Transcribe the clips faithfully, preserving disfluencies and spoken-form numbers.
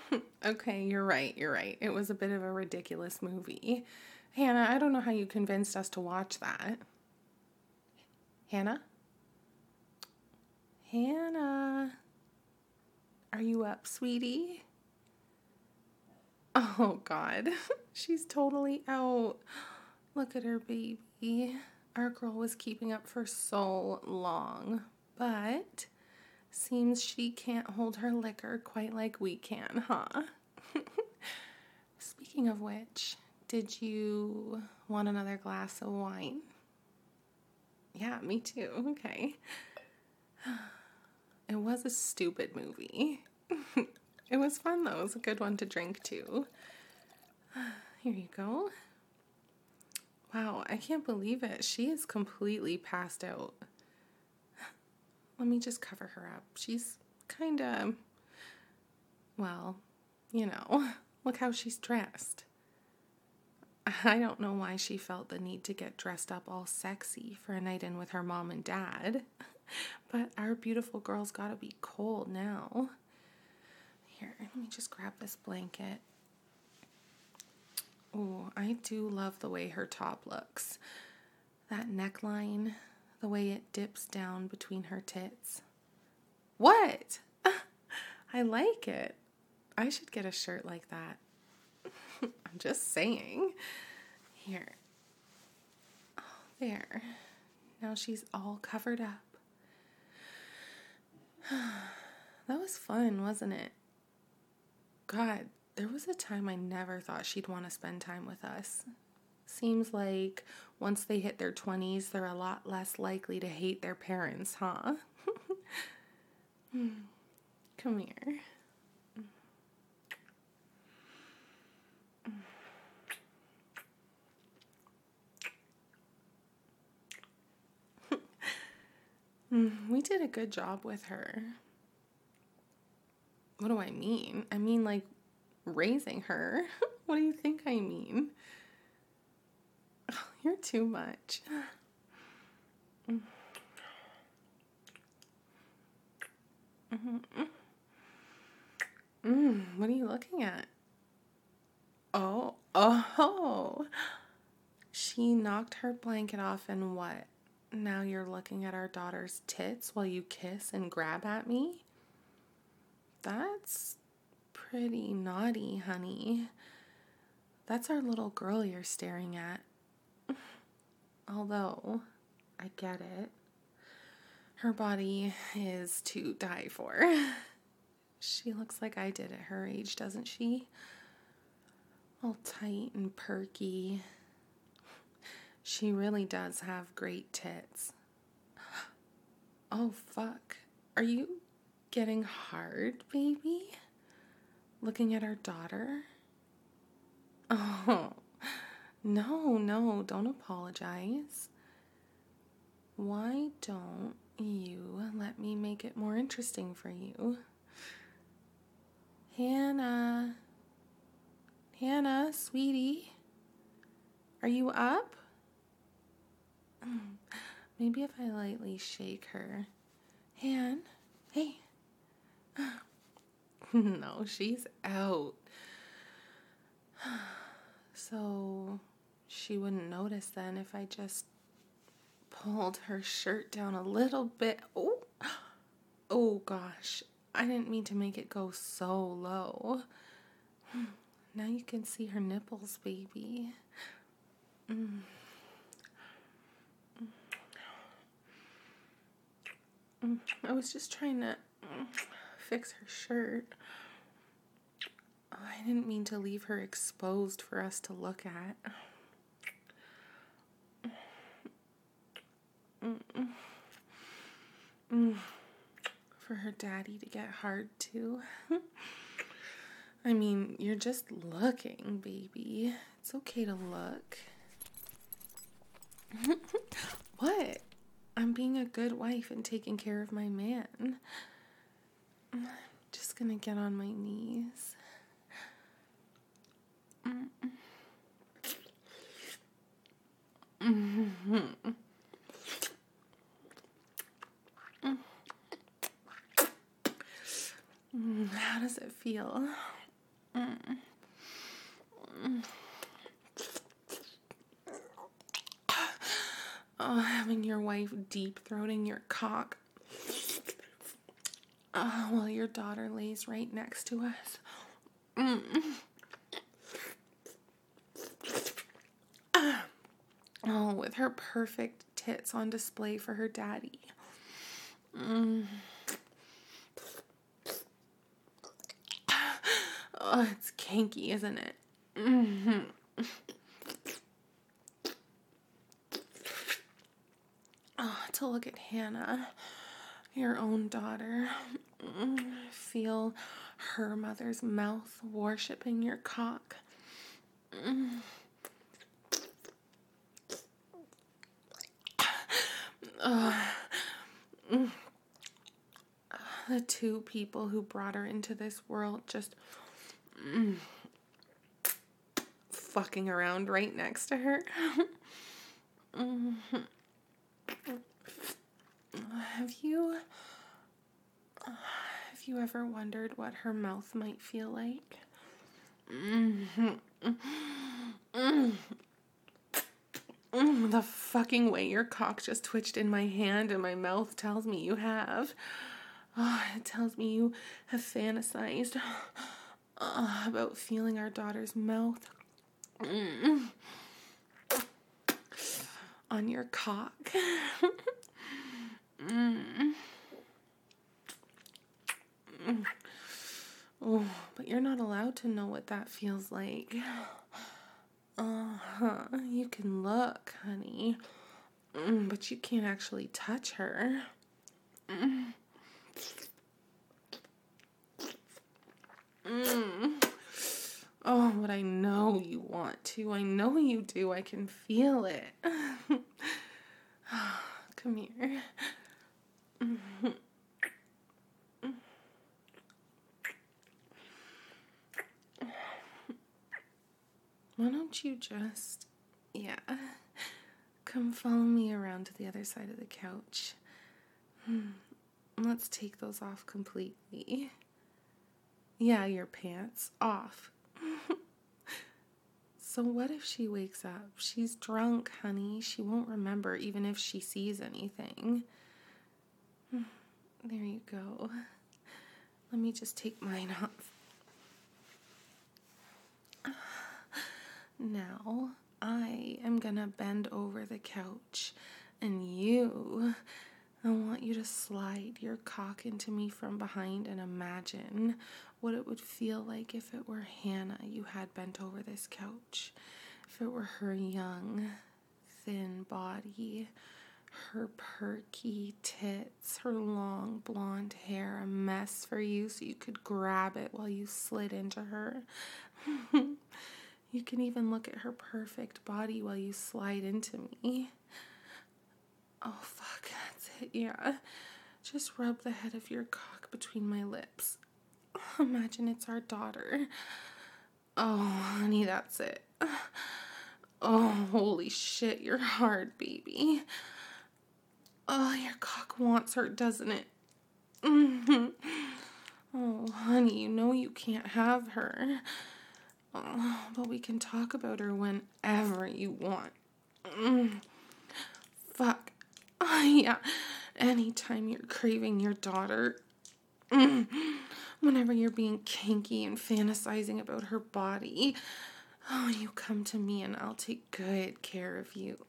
Okay, you're right. You're right. It was a bit of a ridiculous movie. Hannah, I don't know how you convinced us to watch that. Hannah? Hannah? Are you up, sweetie? Oh, God. She's totally out. Look at her baby. Our girl was keeping up for so long, but seems she can't hold her liquor quite like we can, huh? Speaking of which, did you want another glass of wine? Yeah, me too. Okay. It was a stupid movie. It was fun, though. It was a good one to drink, too. Here you go. Wow, I can't believe it. She is completely passed out. Let me just cover her up. She's kind of, well, you know, look how she's dressed. I don't know why she felt the need to get dressed up all sexy for a night in with her mom and dad. But our beautiful girl's got to be cold now. Here, let me just grab this blanket. Oh, I do love the way her top looks. That neckline, the way it dips down between her tits. What? I like it. I should get a shirt like that. I'm just saying. Here. Oh, there. Now she's all covered up. That was fun, wasn't it? God, there was a time I never thought she'd want to spend time with us. Seems like once they hit their twenties, they're a lot less likely to hate their parents, huh? Come here. We did a good job with her. What do I mean? I mean, like, raising her. What do you think I mean? Oh, you're too much. Mm-hmm. Mm, what are you looking at? Oh, oh. She knocked her blanket off and what? Now you're looking at our daughter's tits while you kiss and grab at me? That's pretty naughty, honey. That's our little girl you're staring at. Although, I get it. Her body is to die for. She looks like I did at her age, doesn't she? All tight and perky. She really does have great tits. Oh, fuck. Are you getting hard, baby? Looking at our daughter? Oh, no, no, don't apologize. Why don't you let me make it more interesting for you? Hannah. Hannah, sweetie. Are you up? Maybe if I lightly shake her. Han, hey. No, she's out. So she wouldn't notice then if I just pulled her shirt down a little bit. Oh, oh gosh. I didn't mean to make it go so low. Now you can see her nipples, baby. Mm. Mm. I was just trying to fix her shirt. Oh, I didn't mean to leave her exposed for us to look at. Mm-mm. Mm. For her daddy to get hard too. I mean, you're just looking, baby. It's okay to look. What? I'm being a good wife and taking care of my man. I'm just gonna get on my knees. Mm-hmm. How does it feel? Mm. Mm. Oh, having your wife deep-throating your cock uh, while your daughter lays right next to us. Mm. Uh, oh, with her perfect tits on display for her daddy. Mm. Oh, it's kinky, isn't it? Mm-hmm. Oh, to look at Hannah, your own daughter, feel her mother's mouth worshipping your cock. Uh, the two people who brought her into this world just mm, fucking around right next to her. Mm-hmm. Have you have you ever wondered what her mouth might feel like? Mm-hmm. Mm-hmm. Mm, the fucking way your cock just twitched in my hand and my mouth tells me you have. Oh, it tells me you have fantasized uh, about feeling our daughter's mouth mm, on your cock. mm. Mm. Oh, but you're not allowed to know what that feels like. Uh-huh. You can look, honey. Mm, but you can't actually touch her. Mm. Mm. Oh, but I know you want to. I know you do. I can feel it. Come here. Mm-hmm. Why don't you just, yeah, come follow me around to the other side of the couch. Hmm. Let's take those off completely. Yeah, your pants off. So what if she wakes up? She's drunk, honey. She won't remember even if she sees anything. There you go. Let me just take mine off. Now, I am gonna bend over the couch, and you, I want you to slide your cock into me from behind and imagine what it would feel like if it were Hannah you had bent over this couch. If it were her young, thin body, her perky tits, her long blonde hair, a mess for you so you could grab it while you slid into her. You can even look at her perfect body while you slide into me. Oh, fuck, that's it, yeah. Just rub the head of your cock between my lips. Imagine it's our daughter. Oh, honey, that's it. Oh, holy shit, you're hard, baby. Oh, your cock wants her, doesn't it? Mm-hmm. Oh, honey, you know you can't have her. Oh, but we can talk about her whenever you want. Mm. Fuck. Oh, yeah. Anytime you're craving your daughter. Mm. Whenever you're being kinky and fantasizing about her body. Oh, you come to me and I'll take good care of you.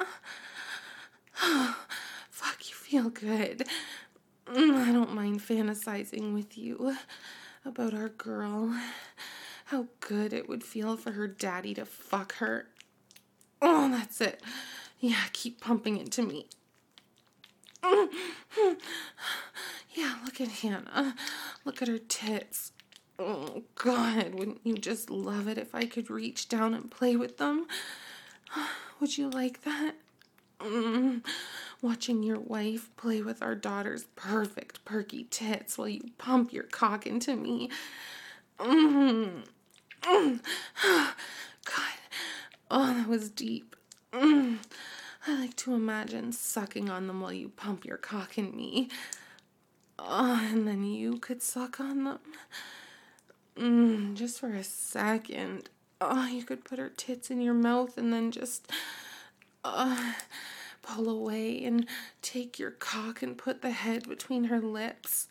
Oh, fuck, you feel good. Mm, I don't mind fantasizing with you about our girl. How good it would feel for her daddy to fuck her. Oh, that's it. Yeah, keep pumping into me. Yeah, look at Hannah. Look at her tits. Oh, God, wouldn't you just love it if I could reach down and play with them? Would you like that? Mm. Watching your wife play with our daughter's perfect perky tits while you pump your cock into me. Mm. Mm. God. Oh, that was deep. Mm. I like to imagine sucking on them while you pump your cock in me. Oh, and then you could suck on them. Mm, just for a second. Oh, you could put her tits in your mouth and then just uh, pull away and take your cock and put the head between her lips.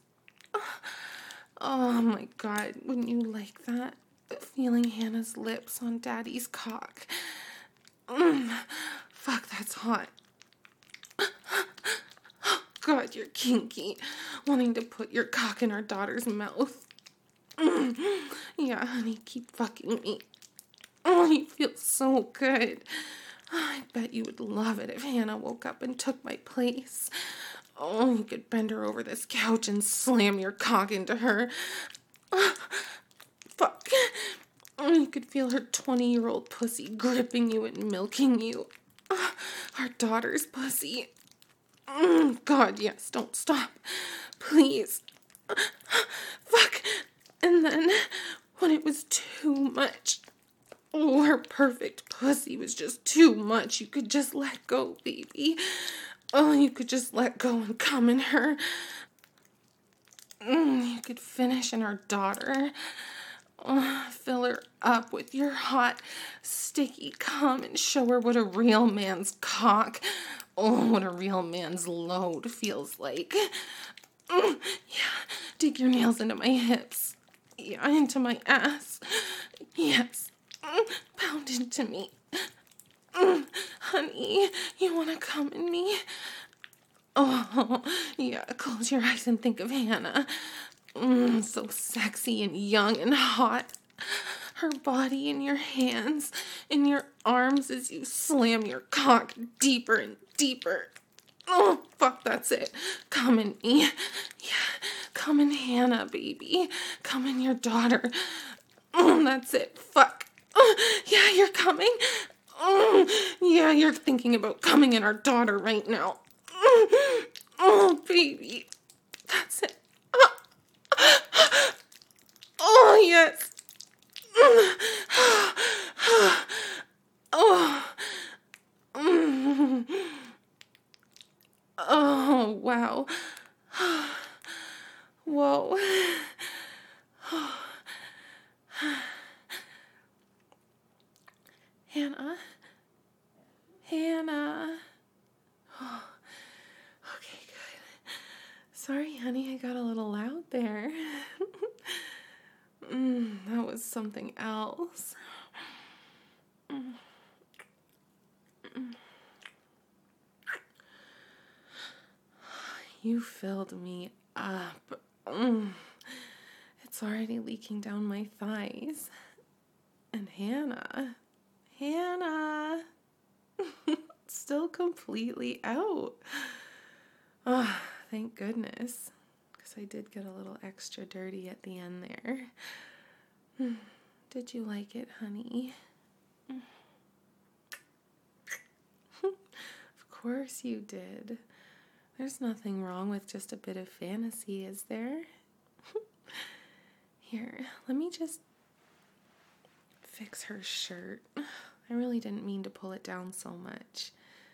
Oh my God, wouldn't you like that? Feeling Hannah's lips on Daddy's cock. Mm, fuck, that's hot. God, you're kinky. Wanting to put your cock in our daughter's mouth. Mm, yeah, honey, keep fucking me. Oh, you feel so good. I bet you would love it if Hannah woke up and took my place. Oh, you could bend her over this couch and slam your cock into her. Oh, fuck. Oh, you could feel her twenty-year-old pussy gripping you and milking you. Oh, our daughter's pussy. Mm, God, yes, don't stop. Please. Fuck. And then, when it was too much, oh, her perfect pussy was just too much. You could just let go, baby. Oh, you could just let go and come in her. Mm, you could finish in our daughter. Oh, fill her up with your hot, sticky cum and show her what a real man's cock, oh, what a real man's load feels like. Mm, yeah, dig your nails into my hips. Yeah, into my ass. Yes. Mm, pound into me. Mm, honey, you want to come in me? Oh, yeah, close your eyes and think of Hannah. Mm, so sexy and young and hot. Her body in your hands, in your arms as you slam your cock deeper and deeper. Oh, fuck, that's it. Come in me. Yeah, come in Hannah, baby. Come in your daughter. Oh, that's it. Fuck. Oh, yeah, you're coming. Oh, yeah, you're thinking about coming in our daughter right now. Oh, oh baby. That's it. Oh, oh yes. Oh. Oh, wow. Whoa. Hannah? Hannah? Oh, okay, good. Sorry, honey, I got a little loud there. mm, that was something else. Mm. Mm. You filled me up. Mm. It's already leaking down my thighs. And Hannah, Hannah, still completely out. Oh, thank goodness, because I did get a little extra dirty at the end there. Did you like it, honey? Of course you did. There's nothing wrong with just a bit of fantasy, is there? Here, let me just fix her shirt. I really didn't mean to pull it down so much.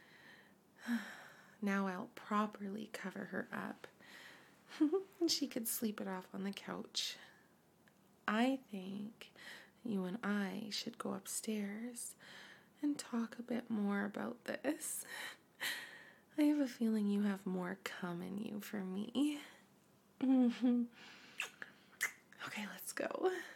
Now I'll properly cover her up. And she could sleep it off on the couch. I think you and I should go upstairs and talk a bit more about this. I have a feeling you have more cum in you for me. Mm-hmm. Okay, let's go.